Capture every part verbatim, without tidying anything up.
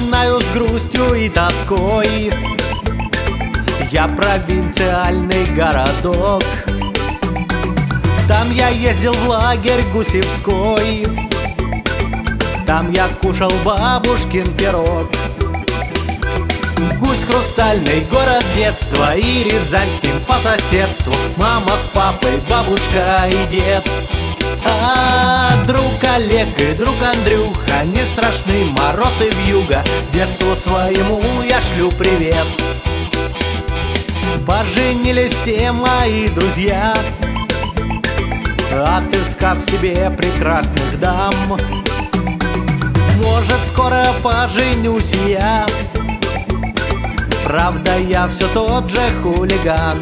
вспоминаю с грустью и тоской я провинциальный городок. Там я ездил в лагерь Гусевской, там я кушал бабушкин пирог. Гусь хрустальный, город детства, и Рязань с ним по соседству. Мама с папой, бабушка и дед. А друг Олег и друг Андрюха, не страшны мороз и вьюга. Детству своему я шлю привет. Поженились все мои друзья, отыскав себе прекрасных дам. Может, скоро поженюсь я, правда, я все тот же хулиган.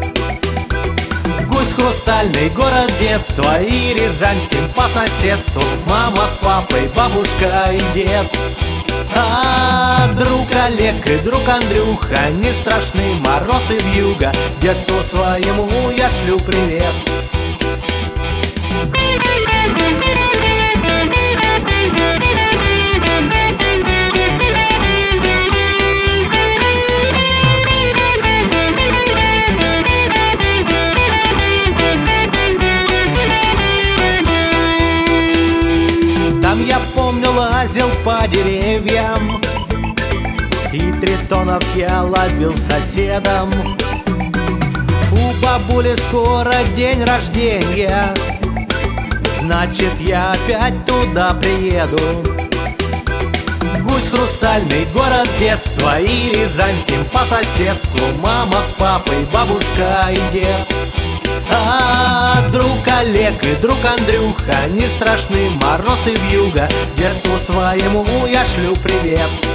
Гусь хрустальный, город детства, и Рязань с ним по соседству. Мама с папой, бабушка и дед. А друг Олег и друг Андрюха, не страшны мороз и вьюга. Детству своему я шлю привет. Там я помню лазил по деревьям, и тритонов я ловил соседом. У бабули скоро день рождения, значит, я опять туда приеду. Гусь хрустальный, город детства, и Рязань с ним по соседству. Мама с папой, бабушка и дед. А друг Олег и друг Андрюха, не страшны мороз и вьюга. Детству своему я шлю привет.